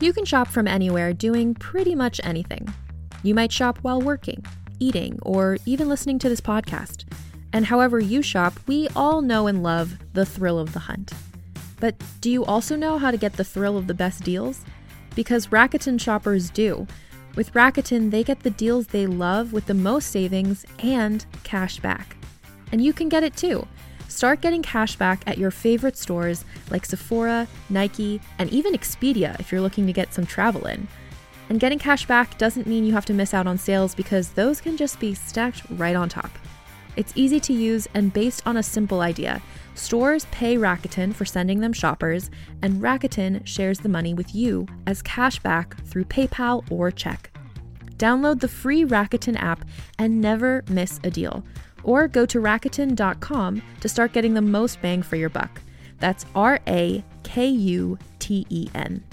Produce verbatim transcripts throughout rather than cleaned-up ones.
You can shop from anywhere doing pretty much anything. You might shop while working, eating, or even listening to this podcast. And however you shop, we all know and love the thrill of the hunt. But do you also know how to get the thrill of the best deals? Because Rakuten shoppers do. With Rakuten, they get the deals they love with the most savings and cash back. And you can get it too. Start getting cash back at your favorite stores like Sephora, Nike, and even Expedia if you're looking to get some travel in. And getting cash back doesn't mean you have to miss out on sales because those can just be stacked right on top. It's easy to use and based on a simple idea. Stores pay Rakuten for sending them shoppers, and Rakuten shares the money with you as cash back through PayPal or check. Download the free Rakuten app and never miss a deal. Or go to Rakuten dot com to start getting the most bang for your buck. That's R A K U T E N.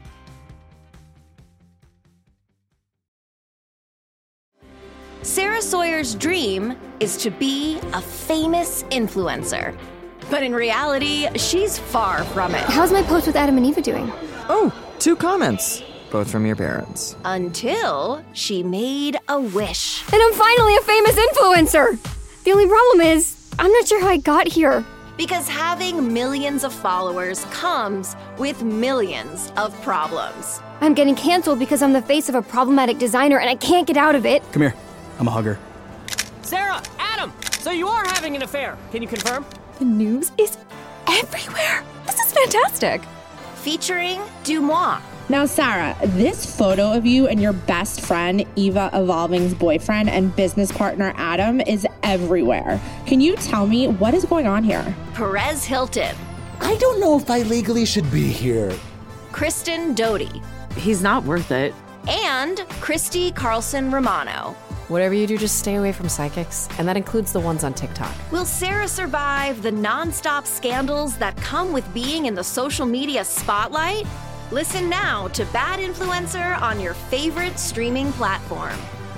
Sarah Sawyer's dream is to be a famous influencer. But in reality, she's far from it. How's my post with Adam and Eva doing? Oh, two comments. Both from your parents. Until she made a wish. And I'm finally a famous influencer! The only problem is, I'm not sure how I got here. Because having millions of followers comes with millions of problems. I'm getting canceled because I'm the face of a problematic designer and I can't get out of it. Come here. I'm a hugger. Sarah! Adam! So you are having an affair. Can you confirm? The news is everywhere. This is fantastic. Featuring Dumois. Now, Sarah, this photo of you and your best friend, Eva Evolving's boyfriend and business partner, Adam, is everywhere. Can you tell me what is going on here? Perez Hilton. I don't know if I legally should be here. Kristen Doty. He's not worth it. And Christy Carlson Romano. Whatever you do, just stay away from psychics, and that includes the ones on TikTok. Will Sarah survive the nonstop scandals that come with being in the social media spotlight? Listen now to Bad Influencer on your favorite streaming platform.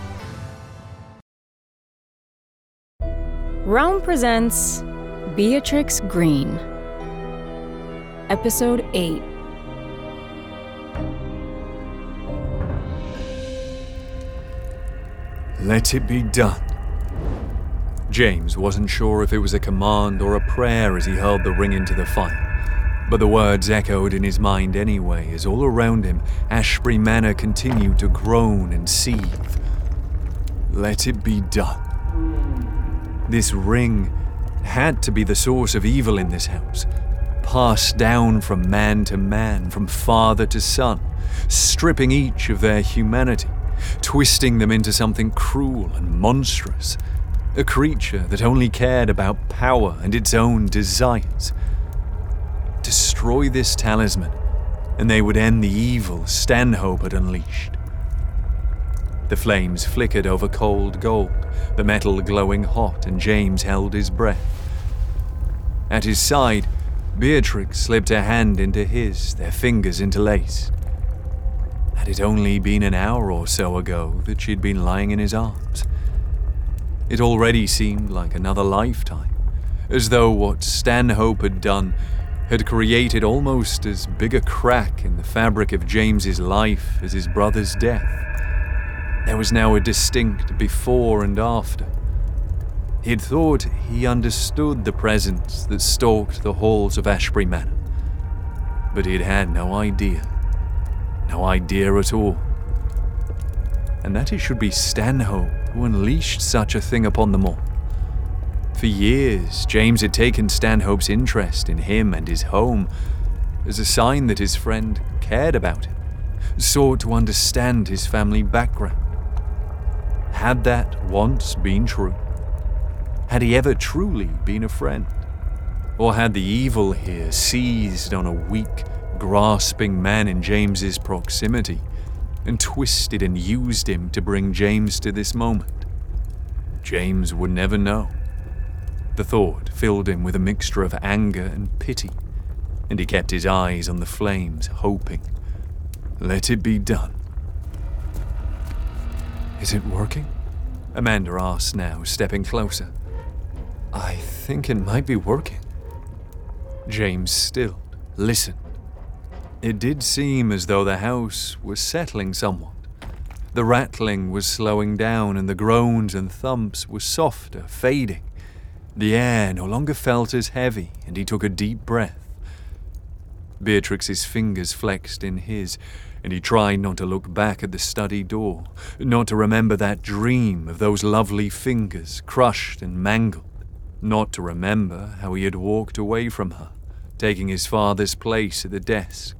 Realm presents Beatrix Green. Episode eight. Let it be done. James wasn't sure if it was a command or a prayer as he hurled the ring into the fire, but the words echoed in his mind anyway as all around him Ashbury Manor continued to groan and seethe. Let it be done. This ring had to be the source of evil in this house, passed down from man to man, from father to son, stripping each of their humanity, twisting them into something cruel and monstrous, a creature that only cared about power and its own desires. Destroy this talisman, and they would end the evil Stanhope had unleashed. The flames flickered over cold gold, the metal glowing hot, and James held his breath. At his side, Beatrix slipped her hand into his, their fingers interlaced. Had it only been an hour or so ago that she'd been lying in his arms? It already seemed like another lifetime, as though what Stanhope had done had created almost as big a crack in the fabric of James's life as his brother's death. There was now a distinct before and after. He'd thought he understood the presence that stalked the halls of Ashbury Manor, but he'd had no idea. No idea at all. And that it should be Stanhope who unleashed such a thing upon them all. For years, James had taken Stanhope's interest in him and his home as a sign that his friend cared about him, sought to understand his family background. Had that once been true? Had he ever truly been a friend? Or had the evil here seized on a weak, grasping man in James's proximity and twisted and used him to bring James to this moment? James would never know. The thought filled him with a mixture of anger and pity, and he kept his eyes on the flames, hoping. Let it be done. Is it working? Amanda asked now, stepping closer. I think it might be working. James stilled, listened. It did seem as though the house was settling somewhat. The rattling was slowing down and the groans and thumps were softer, fading. The air no longer felt as heavy, and he took a deep breath. Beatrix's fingers flexed in his, and he tried not to look back at the study door, not to remember that dream of those lovely fingers crushed and mangled, not to remember how he had walked away from her, taking his father's place at the desk.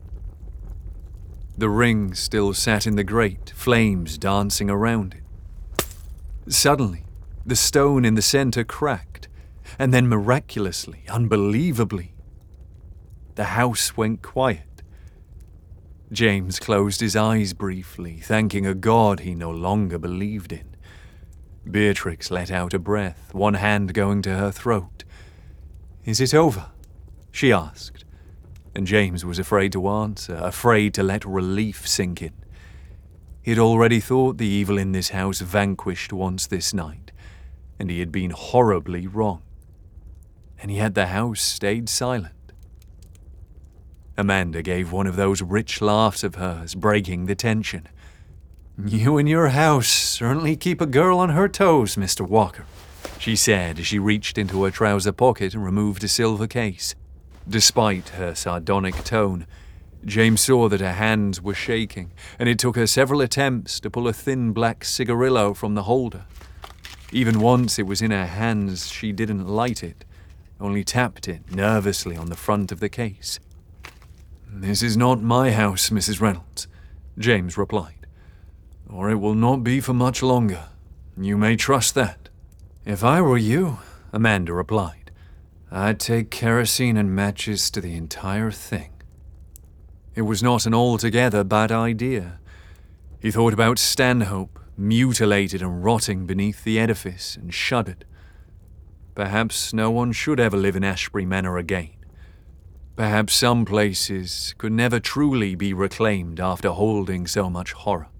The ring still sat in the grate, flames dancing around it. Suddenly, the stone in the center cracked, and then miraculously, unbelievably, the house went quiet. James closed his eyes briefly, thanking a god he no longer believed in. Beatrix let out a breath, one hand going to her throat. "Is it over?" she asked, and James was afraid to answer, afraid to let relief sink in. He had already thought the evil in this house vanquished once this night, and he had been horribly wrong. And yet the house stayed silent. Amanda gave one of those rich laughs of hers, breaking the tension. "You and your house certainly keep a girl on her toes, Mister Walker," she said as she reached into her trouser pocket and removed a silver case. Despite her sardonic tone, James saw that her hands were shaking, and it took her several attempts to pull a thin black cigarillo from the holder. Even once it was in her hands, she didn't light it, only tapped it nervously on the front of the case. "This is not my house, Missus Reynolds," James replied, "or it will not be for much longer. You may trust that." "If I were you," Amanda replied, "I'd take kerosene and matches to the entire thing." It was not an altogether bad idea. He thought about Stanhope, mutilated and rotting beneath the edifice, and shuddered. Perhaps no one should ever live in Ashbury Manor again. Perhaps some places could never truly be reclaimed after holding so much horror.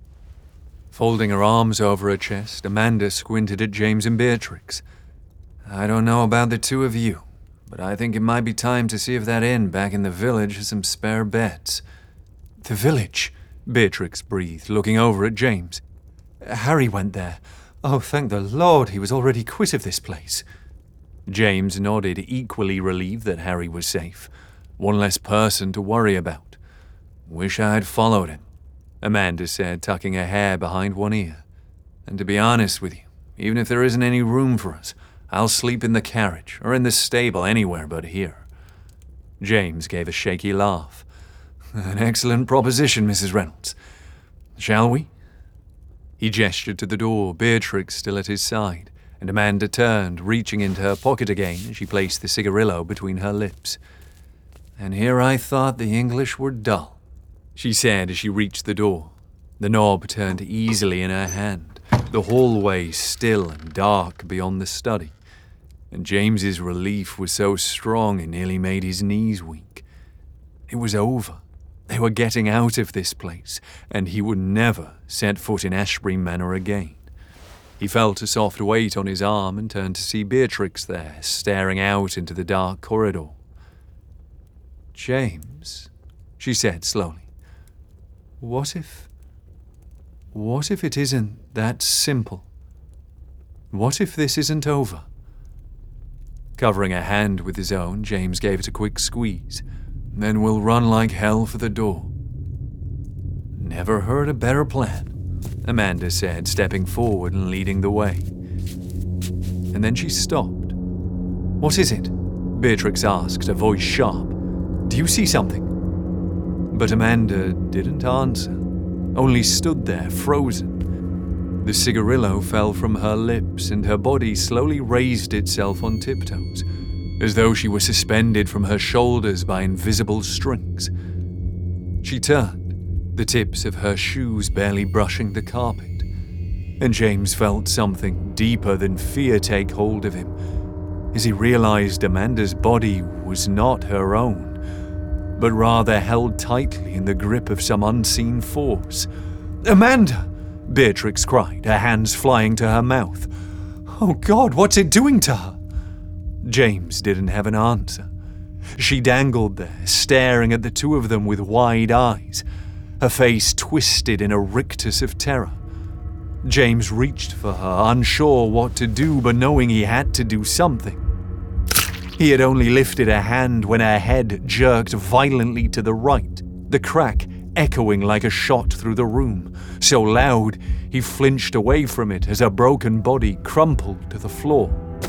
Folding her arms over her chest, Amanda squinted at James and Beatrix. "I don't know about the two of you, but I think it might be time to see if that inn back in the village has some spare beds." "The village?" Beatrix breathed, looking over at James. "Harry went there. Oh, thank the Lord he was already quit of this place." James nodded, equally relieved that Harry was safe. One less person to worry about. "Wish I had followed him," Amanda said, tucking her hair behind one ear. "And to be honest with you, even if there isn't any room for us, I'll sleep in the carriage, or in the stable, anywhere but here." James gave a shaky laugh. "An excellent proposition, Missus Reynolds. Shall we?" He gestured to the door, Beatrix still at his side, and Amanda turned, reaching into her pocket again as she placed the cigarillo between her lips. "And here I thought the English were dull," she said as she reached the door. The knob turned easily in her hand, the hallway still and dark beyond the study, and James's relief was so strong it nearly made his knees weak. It was over. They were getting out of this place, and he would never set foot in Ashbury Manor again. He felt a soft weight on his arm and turned to see Beatrix there, staring out into the dark corridor. "James," she said slowly, "what if... what if it isn't that simple? What if this isn't over?" Covering her hand with his own, James gave it a quick squeeze. "Then we'll run like hell for the door." "Never heard a better plan," Amanda said, stepping forward and leading the way. And then she stopped. "What is it?" Beatrix asked, her voice sharp. "Do you see something?" But Amanda didn't answer, only stood there, frozen. The cigarillo fell from her lips, and her body slowly raised itself on tiptoes, as though she were suspended from her shoulders by invisible strings. She turned, the tips of her shoes barely brushing the carpet, and James felt something deeper than fear take hold of him, as he realized Amanda's body was not her own, but rather held tightly in the grip of some unseen force. "Amanda!" Beatrix cried, her hands flying to her mouth. "Oh God, what's it doing to her?" James didn't have an answer. She dangled there, staring at the two of them with wide eyes, her face twisted in a rictus of terror. James reached for her, unsure what to do, but knowing he had to do something. He had only lifted a hand when her head jerked violently to the right, the crack echoing like a shot through the room, so loud he flinched away from it as her broken body crumpled to the floor.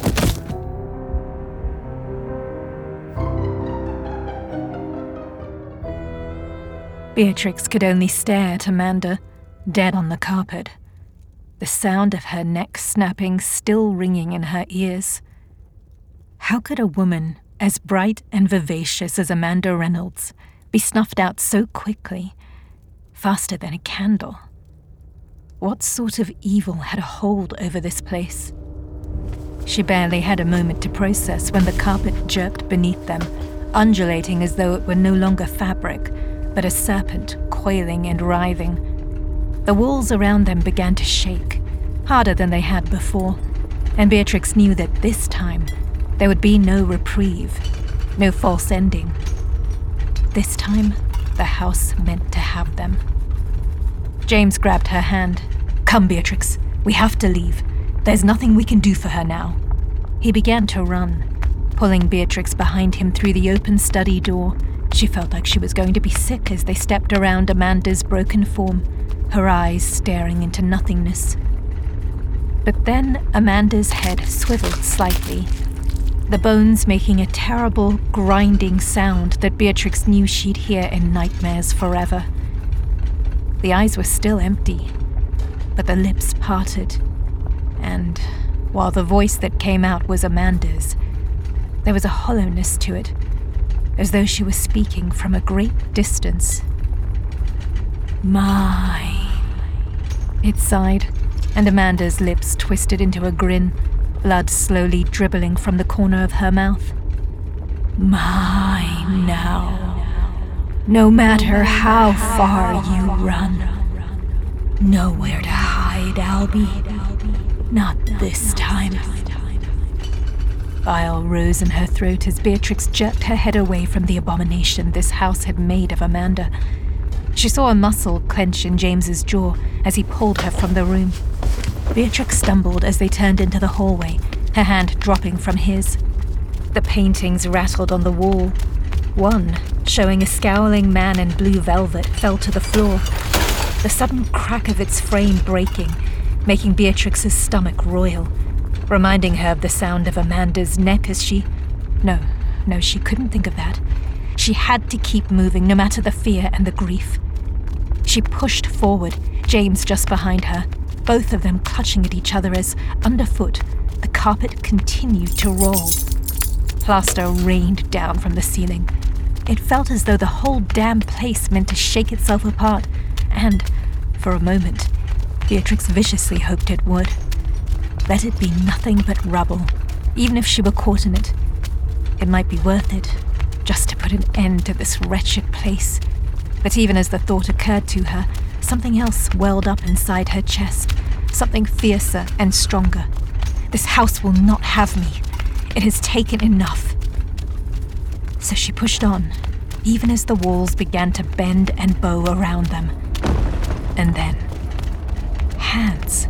Beatrix could only stare at Amanda, dead on the carpet, the sound of her neck snapping still ringing in her ears. How could a woman as bright and vivacious as Amanda Reynolds be snuffed out so quickly, faster than a candle? What sort of evil had a hold over this place? She barely had a moment to process when the carpet jerked beneath them, undulating as though it were no longer fabric, but a serpent coiling and writhing. The walls around them began to shake, harder than they had before, and Beatrix knew that this time there would be no reprieve, no false ending. This time, the house meant to have them. James grabbed her hand. "Come, Beatrix, we have to leave. There's nothing we can do for her now." He began to run, pulling Beatrix behind him through the open study door. She felt like she was going to be sick as they stepped around Amanda's broken form, her eyes staring into nothingness. But then Amanda's head swiveled slightly, the bones making a terrible, grinding sound that Beatrix knew she'd hear in nightmares forever. The eyes were still empty, but the lips parted, and while the voice that came out was Amanda's, there was a hollowness to it, as though she was speaking from a great distance. "Mine," it sighed, and Amanda's lips twisted into a grin, blood slowly dribbling from the corner of her mouth. "Mine now. No matter how far you run. Nowhere to hide, Albie. Not this time." Bile rose in her throat as Beatrix jerked her head away from the abomination this house had made of Amanda. She saw a muscle clench in James's jaw as he pulled her from the room. Beatrix stumbled as they turned into the hallway, her hand dropping from his. The paintings rattled on the wall. One, showing a scowling man in blue velvet, fell to the floor, the sudden crack of its frame breaking, making Beatrix's stomach roil, reminding her of the sound of Amanda's neck as she... No, no, she couldn't think of that. She had to keep moving, no matter the fear and the grief. She pushed forward, James just behind her, both of them clutching at each other as, underfoot, the carpet continued to roll. Plaster rained down from the ceiling. It felt as though the whole damn place meant to shake itself apart, and, for a moment, Beatrix viciously hoped it would. Let it be nothing but rubble, even if she were caught in it. It might be worth it, just to put an end to this wretched place. But even as the thought occurred to her, something else welled up inside her chest, something fiercer and stronger. This house will not have me. It has taken enough. So she pushed on, even as the walls began to bend and bow around them. And then, hands.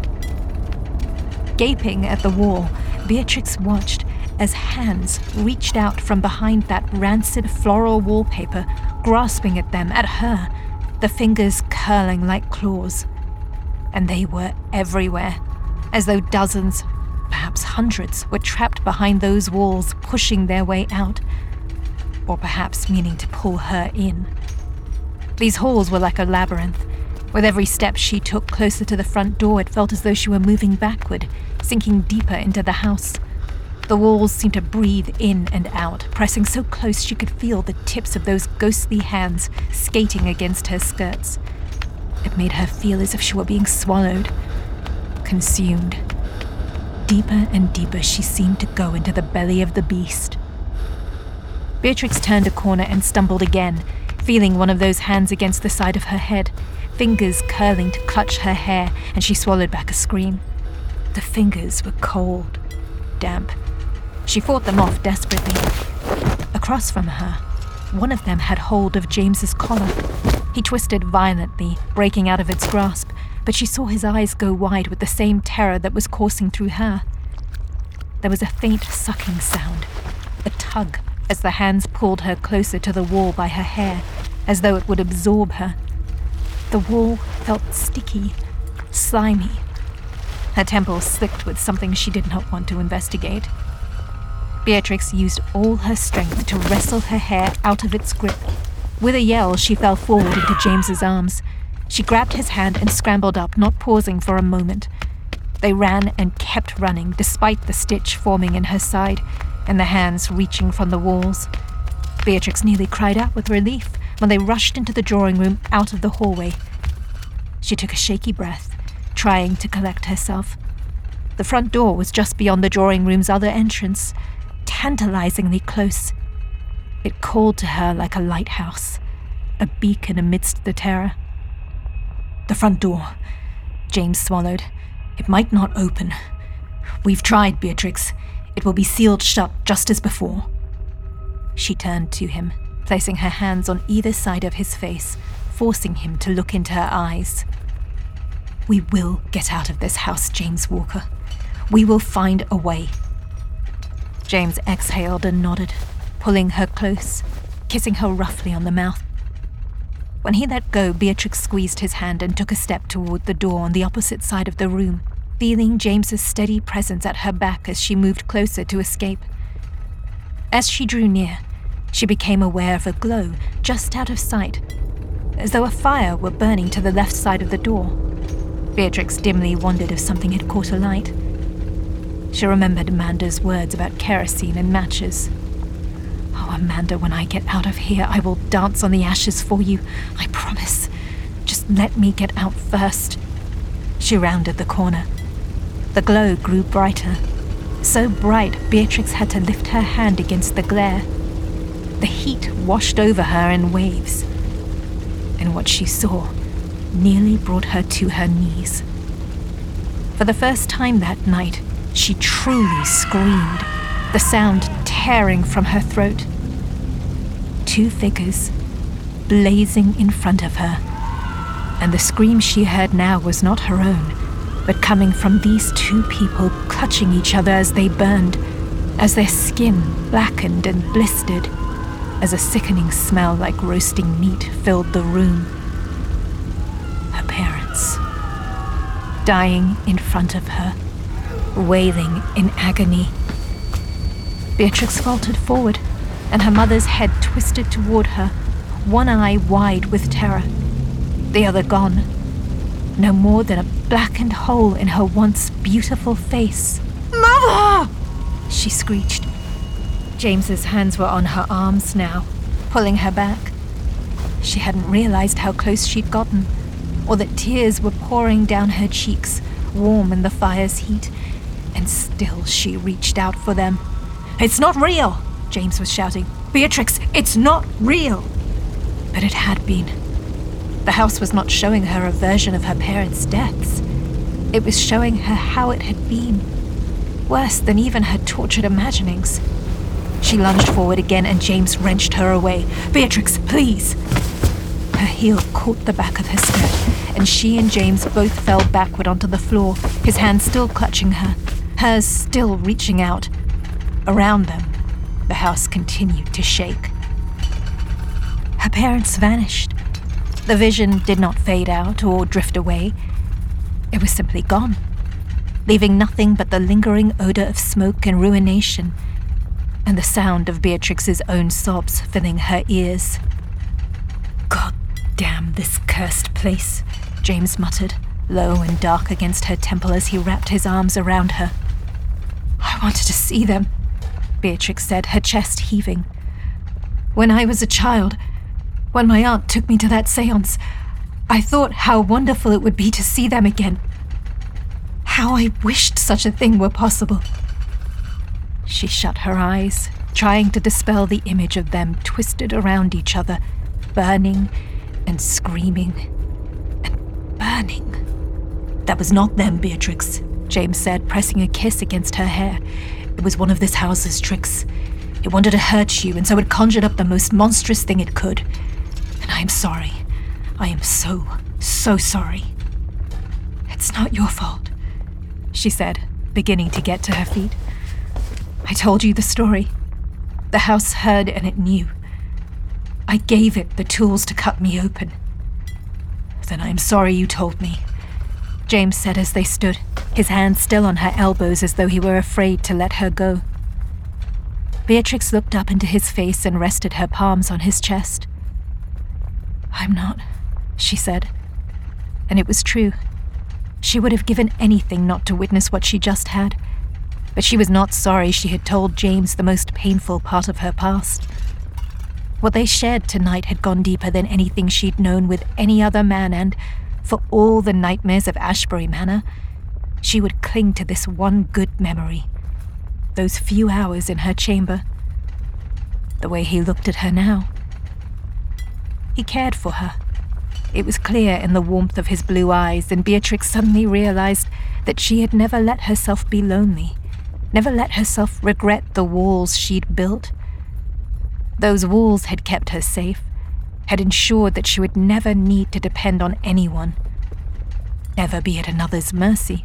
Gaping at the wall, Beatrix watched as hands reached out from behind that rancid floral wallpaper, grasping at them, at her, the fingers curling like claws. And they were everywhere, as though dozens, perhaps hundreds, were trapped behind those walls, pushing their way out, or perhaps meaning to pull her in. These halls were like a labyrinth. With every step she took closer to the front door, it felt as though she were moving backward, sinking deeper into the house. The walls seemed to breathe in and out, pressing so close she could feel the tips of those ghostly hands skating against her skirts. It made her feel as if she were being swallowed, consumed. Deeper and deeper she seemed to go into the belly of the beast. Beatrix turned a corner and stumbled again, feeling one of those hands against the side of her head, fingers curling to clutch her hair, and she swallowed back a scream. The fingers were cold, damp. She fought them off desperately. A Across from her, one of them had hold of James's collar. He twisted violently, breaking out of its grasp, but she saw his eyes go wide with the same terror that was coursing through her. There was a faint sucking sound, a tug as the hands pulled her closer to the wall by her hair, as though it would absorb her. The wall felt sticky, slimy. Her temples slicked with something she did not want to investigate. Beatrix used all her strength to wrestle her hair out of its grip. With a yell, she fell forward into James's arms. She grabbed his hand and scrambled up, not pausing for a moment. They ran and kept running, despite the stitch forming in her side and the hands reaching from the walls. Beatrix nearly cried out with relief when they rushed into the drawing room out of the hallway. She took a shaky breath, trying to collect herself. The front door was just beyond the drawing room's other entrance, tantalizingly close. It called to her like a lighthouse, a beacon amidst the terror. The front door, James swallowed. It might not open. We've tried, Beatrix. It will be sealed shut just as before. She turned to him, placing her hands on either side of his face, forcing him to look into her eyes. We will get out of this house, James Walker. We will find a way. James exhaled and nodded, pulling her close, kissing her roughly on the mouth. When he let go, Beatrix squeezed his hand and took a step toward the door on the opposite side of the room, feeling James's steady presence at her back as she moved closer to escape. As she drew near, she became aware of a glow just out of sight, as though a fire were burning to the left side of the door. Beatrix dimly wondered if something had caught alight. She remembered Amanda's words about kerosene and matches. Oh, Amanda, when I get out of here, I will dance on the ashes for you. I promise. Just let me get out first. She rounded the corner. The glow grew brighter. So bright, Beatrix had to lift her hand against the glare. The heat washed over her in waves. And what she saw nearly brought her to her knees. For the first time that night, she truly screamed, the sound tearing from her throat. Two figures, blazing in front of her, and the scream she heard now was not her own, but coming from these two people clutching each other as they burned, as their skin blackened and blistered, as a sickening smell like roasting meat filled the room. Her parents, dying in front of her, wailing in agony. Beatrix faltered forward, and her mother's head twisted toward her, one eye wide with terror, the other gone, no more than a blackened hole in her once beautiful face. "Mother!" she screeched. James's hands were on her arms now, pulling her back. She hadn't realized how close she'd gotten, or that tears were pouring down her cheeks, warm in the fire's heat, and still she reached out for them. "It's not real!" James was shouting. "Beatrix, it's not real!" But it had been. The house was not showing her a version of her parents' deaths. It was showing her how it had been, worse than even her tortured imaginings. She lunged forward again, and James wrenched her away. "Beatrix, please!" Her heel caught the back of her skirt, and she and James both fell backward onto the floor, his hand still clutching her, hers still reaching out. Around them, the house continued to shake. Her parents vanished. The vision did not fade out or drift away. It was simply gone, leaving nothing but the lingering odor of smoke and ruination, and the sound of Beatrix's own sobs filling her ears. "God damn this cursed place," James muttered, low and dark against her temple as he wrapped his arms around her. "I wanted to see them," Beatrix said, her chest heaving. "When I was a child, when my aunt took me to that seance, I thought how wonderful it would be to see them again. How I wished such a thing were possible." She shut her eyes, trying to dispel the image of them twisted around each other, burning and screaming and burning. "That was not them, Beatrix," James said, pressing a kiss against her hair. "It was one of this house's tricks. It wanted to hurt you, and so it conjured up the most monstrous thing it could. And I am sorry. I am so, so sorry. It's not your fault, she said, beginning to get to her feet. I told you the story. The house heard and it knew. I gave it the tools to cut me open. Then I am sorry you told me, James said as they stood, his hands still on her elbows as though he were afraid to let her go. Beatrix looked up into his face and rested her palms on his chest. I'm not, she said. And it was true. She would have given anything not to witness what she just had. But she was not sorry she had told James the most painful part of her past. What they shared tonight had gone deeper than anything she'd known with any other man, and for all the nightmares of Ashbury Manor, she would cling to this one good memory. Those few hours in her chamber. The way he looked at her now. He cared for her. It was clear in the warmth of his blue eyes, and Beatrix suddenly realized that she had never let herself be lonely, never let herself regret the walls she'd built. Those walls had kept her safe, had ensured that she would never need to depend on anyone, never be at another's mercy.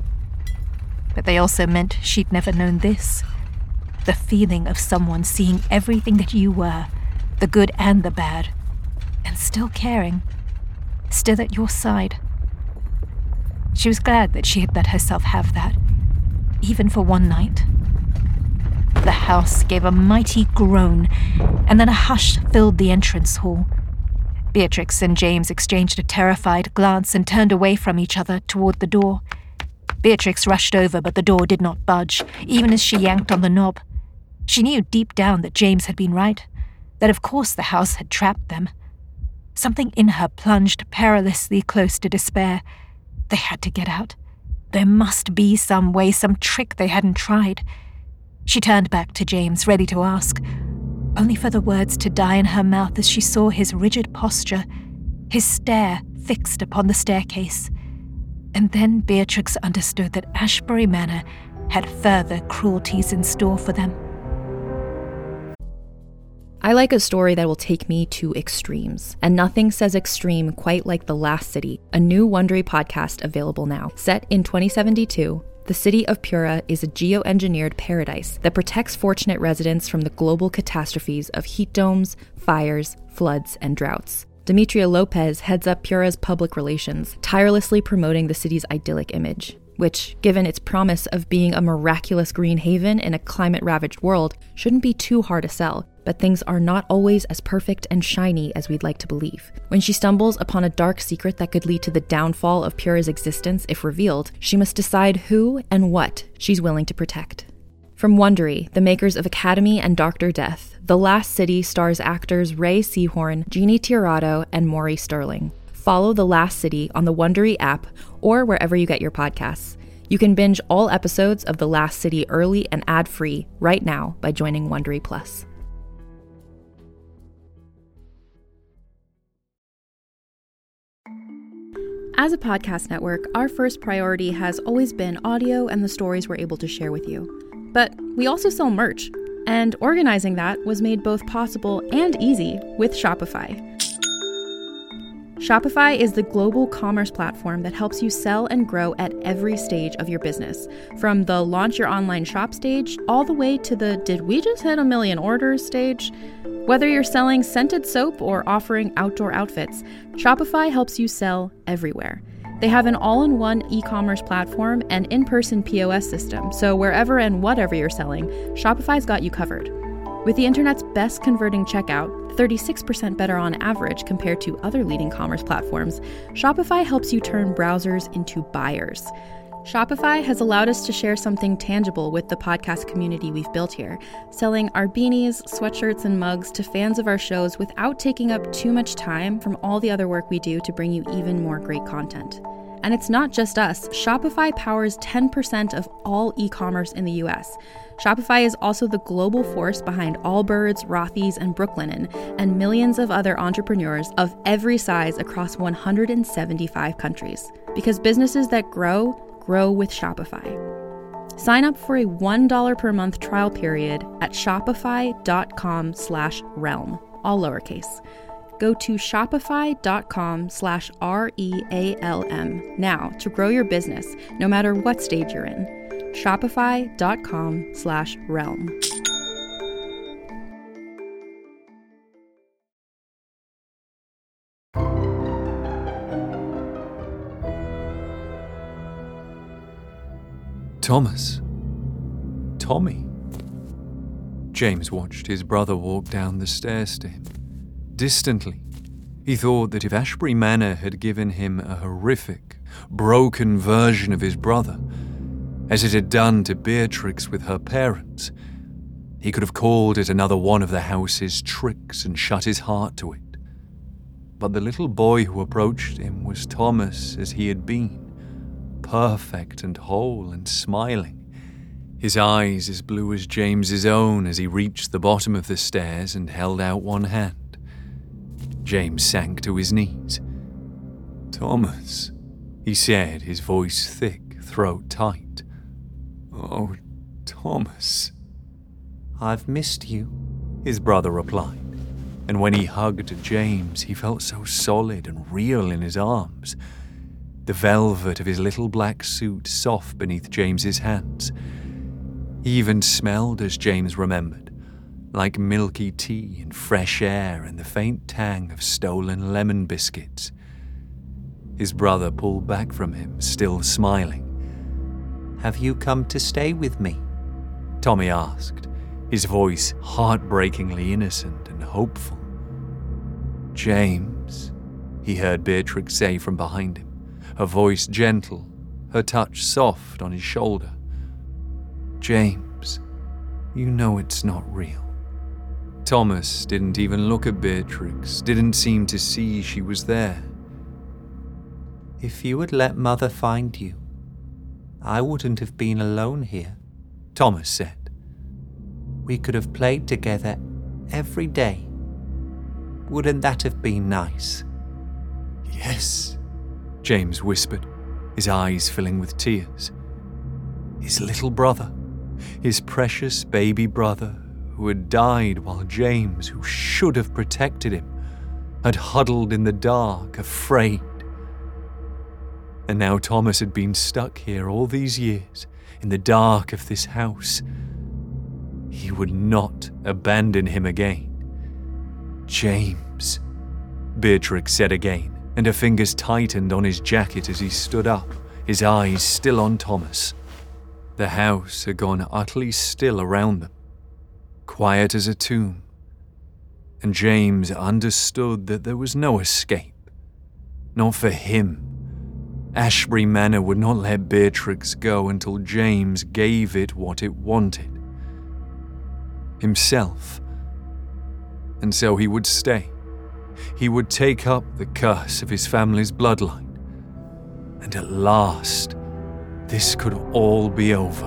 But they also meant she'd never known this, the feeling of someone seeing everything that you were, the good and the bad, and still caring, still at your side. She was glad that she had let herself have that, even for one night. The house gave a mighty groan, and then a hush filled the entrance hall. Beatrix and James exchanged a terrified glance and turned away from each other toward the door. Beatrix rushed over, but the door did not budge, even as she yanked on the knob. She knew deep down that James had been right, that of course the house had trapped them. Something in her plunged perilously close to despair. They had to get out. There must be some way, some trick they hadn't tried. She turned back to James, ready to ask, only for the words to die in her mouth as she saw his rigid posture, his stare fixed upon the staircase. And then Beatrix understood that Ashbury Manor had further cruelties in store for them. I like a story that will take me to extremes, and nothing says extreme quite like The Last City, a new Wondery podcast available now. Set in twenty seventy-two, the city of Pura is a geoengineered paradise that protects fortunate residents from the global catastrophes of heat domes, fires, floods, and droughts. Demetria Lopez heads up Pura's public relations, tirelessly promoting the city's idyllic image, which, given its promise of being a miraculous green haven in a climate-ravaged world, shouldn't be too hard to sell. But things are not always as perfect and shiny as we'd like to believe. When she stumbles upon a dark secret that could lead to the downfall of Pura's existence if revealed, she must decide who and what she's willing to protect. From Wondery, the makers of Academy and Doctor Death, The Last City stars actors Ray Seahorn, Jeannie Tirado, and Maury Sterling. Follow The Last City on the Wondery app or wherever you get your podcasts. You can binge all episodes of The Last City early and ad-free right now by joining Wondery Plus. As a podcast network, our first priority has always been audio and the stories we're able to share with you. But we also sell merch, and organizing that was made both possible and easy with Shopify. Shopify is the global commerce platform that helps you sell and grow at every stage of your business, from the launch your online shop stage all the way to the did we just hit a million orders stage. Whether you're selling scented soap or offering outdoor outfits, Shopify helps you sell everywhere. They have an all-in-one e-commerce platform and in-person P O S system, so wherever and whatever you're selling, Shopify's got you covered. With the internet's best converting checkout, thirty-six percent better on average compared to other leading commerce platforms, Shopify helps you turn browsers into buyers. Shopify has allowed us to share something tangible with the podcast community we've built here, selling our beanies, sweatshirts, and mugs to fans of our shows without taking up too much time from all the other work we do to bring you even more great content. And it's not just us. Shopify powers ten percent of all e-commerce in the U S. Shopify is also the global force behind Allbirds, Rothy's, and Brooklinen, and millions of other entrepreneurs of every size across one hundred seventy-five countries. Because businesses that grow, grow with Shopify. Sign up for a one dollar per month trial period at shopify.com slash realm, all lowercase. Go to shopify.com slash R E A L M now to grow your business, no matter what stage you're in. Shopify.com slash realm. Thomas. Tommy. James watched his brother walk down the stairs to him. Distantly, he thought that if Ashbury Manor had given him a horrific, broken version of his brother, as it had done to Beatrix with her parents, he could have called it another one of the house's tricks and shut his heart to it. But the little boy who approached him was Thomas as he had been, perfect and whole and smiling, his eyes as blue as James's own as he reached the bottom of the stairs and held out one hand. James sank to his knees. "Thomas," he said, his voice thick, throat tight. "Oh, Thomas." "I've missed you," his brother replied, and when he hugged James, he felt so solid and real in his arms, the velvet of his little black suit soft beneath James's hands. He even smelled, as James remembered, like milky tea and fresh air and the faint tang of stolen lemon biscuits. His brother pulled back from him, still smiling. "Have you come to stay with me?" Tommy asked, his voice heartbreakingly innocent and hopeful. "James," he heard Beatrix say from behind him, her voice gentle, her touch soft on his shoulder. "James, you know it's not real." Thomas didn't even look at Beatrix, didn't seem to see she was there. "If you had let Mother find you, I wouldn't have been alone here," Thomas said. "We could have played together every day. Wouldn't that have been nice?" "Yes," James whispered, his eyes filling with tears. His little brother, his precious baby brother, who had died while James, who should have protected him, had huddled in the dark, afraid. And now Thomas had been stuck here all these years, in the dark of this house. He would not abandon him again. "James," Beatrix said again, and her fingers tightened on his jacket as he stood up, his eyes still on Thomas. The house had gone utterly still around them, quiet as a tomb, and James understood that there was no escape. Not for him. Ashbury Manor would not let Beatrix go until James gave it what it wanted. Himself. And so he would stay. He would take up the curse of his family's bloodline. And at last, this could all be over.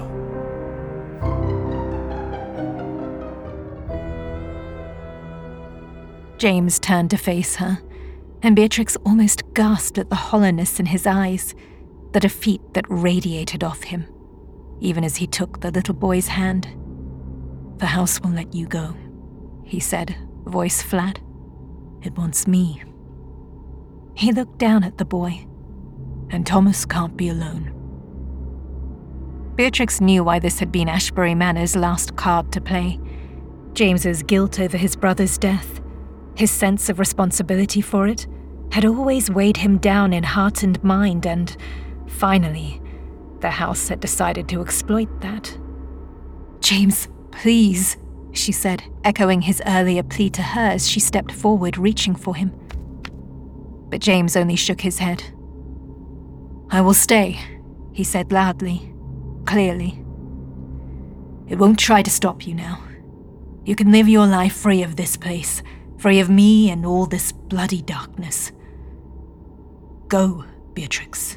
James turned to face her, and Beatrix almost gasped at the hollowness in his eyes, the defeat that radiated off him, even as he took the little boy's hand. "The house will let you go," he said, voice flat. "It wants me." He looked down at the boy, and Thomas can't be alone. Beatrix knew why this had been Ashbury Manor's last card to play. James's guilt over his brother's death, his sense of responsibility for it, had always weighed him down in heart and mind, and finally, the house had decided to exploit that. "James, please," she said, echoing his earlier plea to her as she stepped forward, reaching for him. But James only shook his head. "I will stay," he said loudly, clearly. "It won't try to stop you now. You can live your life free of this place, free of me and all this bloody darkness. Go, Beatrix."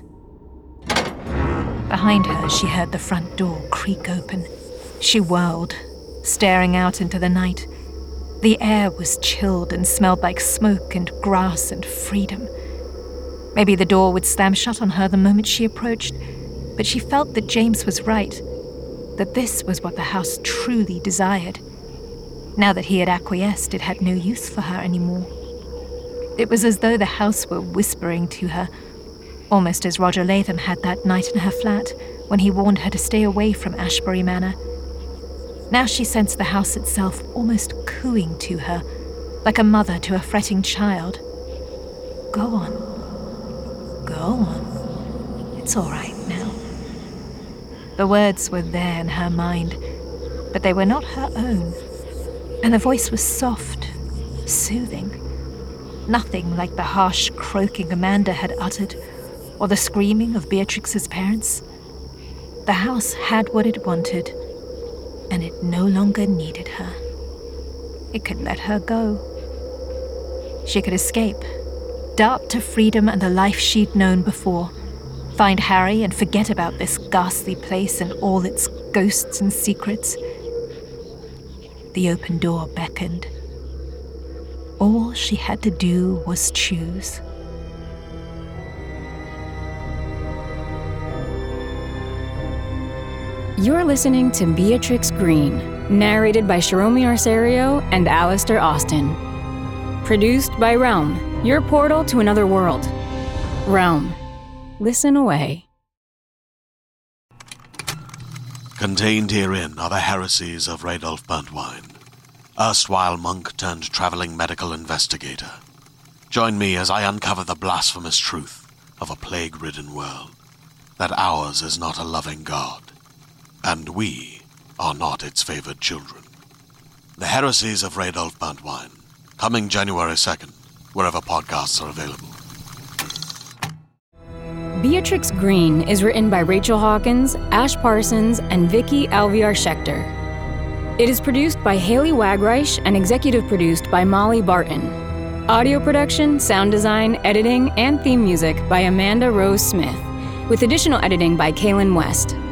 Behind her, she heard the front door creak open. She whirled, staring out into the night. The air was chilled and smelled like smoke and grass and freedom. Maybe the door would slam shut on her the moment she approached, but she felt that James was right. that this was what the house truly desired. Now that he had acquiesced, it had no use for her anymore. It was as though the house were whispering to her, almost as Roger Latham had that night in her flat when he warned her to stay away from Ashbury Manor. Now she sensed the house itself almost cooing to her, like a mother to a fretting child. Go on. Go on. It's all right now. The words were there in her mind, but they were not her own. And the voice was soft, soothing. Nothing like the harsh croaking Amanda had uttered, or the screaming of Beatrix's parents. The house had what it wanted, and it no longer needed her. It could let her go. She could escape, dart to freedom and the life she'd known before, find Harry and forget about this ghastly place and all its ghosts and secrets. The open door beckoned. All she had to do was choose. You're listening to Beatrix Green, narrated by Shiromi Arserio and Alistair Austin. Produced by Realm, your portal to another world. Realm. Listen away. Contained herein are the heresies of Radolf Burntwine, erstwhile monk turned traveling medical investigator. Join me as I uncover the blasphemous truth of a plague-ridden world, that ours is not a loving God, and we are not its favored children. The Heresies of Radolf Burntwine, coming January second, wherever podcasts are available. Beatrix Green is written by Rachel Hawkins, Ash Parsons, and Vicky Alviar Schechter. It is produced by Haley Wagreich and executive produced by Molly Barton. Audio production, sound design, editing, and theme music by Amanda Rose Smith, with additional editing by Kaylin West.